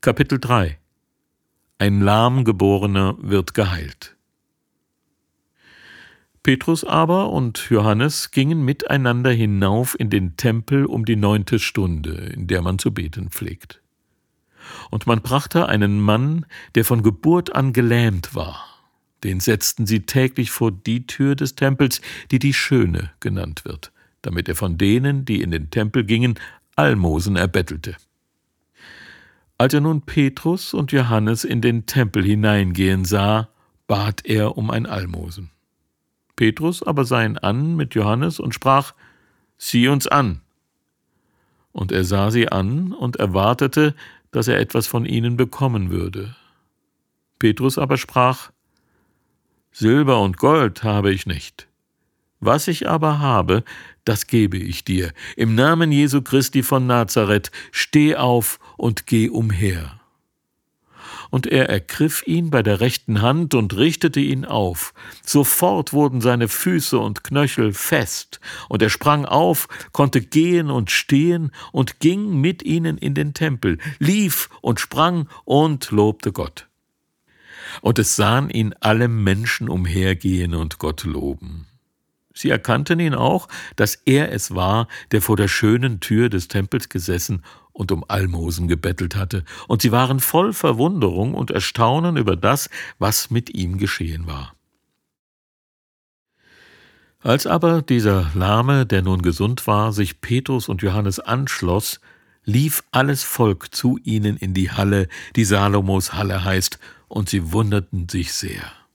Kapitel 3 Ein Lahmgeborener wird geheilt. Petrus aber und Johannes gingen miteinander hinauf in den Tempel um die 9. Stunde, in der man zu beten pflegt. Und man brachte einen Mann, der von Geburt an gelähmt war. Den setzten sie täglich vor die Tür des Tempels, die die Schöne genannt wird, damit er von denen, die in den Tempel gingen, Almosen erbettelte. Als er nun Petrus und Johannes in den Tempel hineingehen sah, bat er um ein Almosen. Petrus aber sah ihn an mit Johannes und sprach: »Sieh uns an!« Und er sah sie an und erwartete, dass er etwas von ihnen bekommen würde. Petrus aber sprach: »Silber und Gold habe ich nicht. Was ich aber habe, das gebe ich dir. Im Namen Jesu Christi von Nazareth, steh auf und geh umher.« Und er ergriff ihn bei der rechten Hand und richtete ihn auf. Sofort wurden seine Füße und Knöchel fest, und er sprang auf, konnte gehen und stehen und ging mit ihnen in den Tempel, lief und sprang und lobte Gott. Und es sahen ihn alle Menschen umhergehen und Gott loben. Sie erkannten ihn auch, dass er es war, der vor der schönen Tür des Tempels gesessen und um Almosen gebettelt hatte, und sie waren voll Verwunderung und Erstaunen über das, was mit ihm geschehen war. Als aber dieser Lahme, der nun gesund war, sich Petrus und Johannes anschloss, lief alles Volk zu ihnen in die Halle, die Salomos Halle heißt, und sie wunderten sich sehr.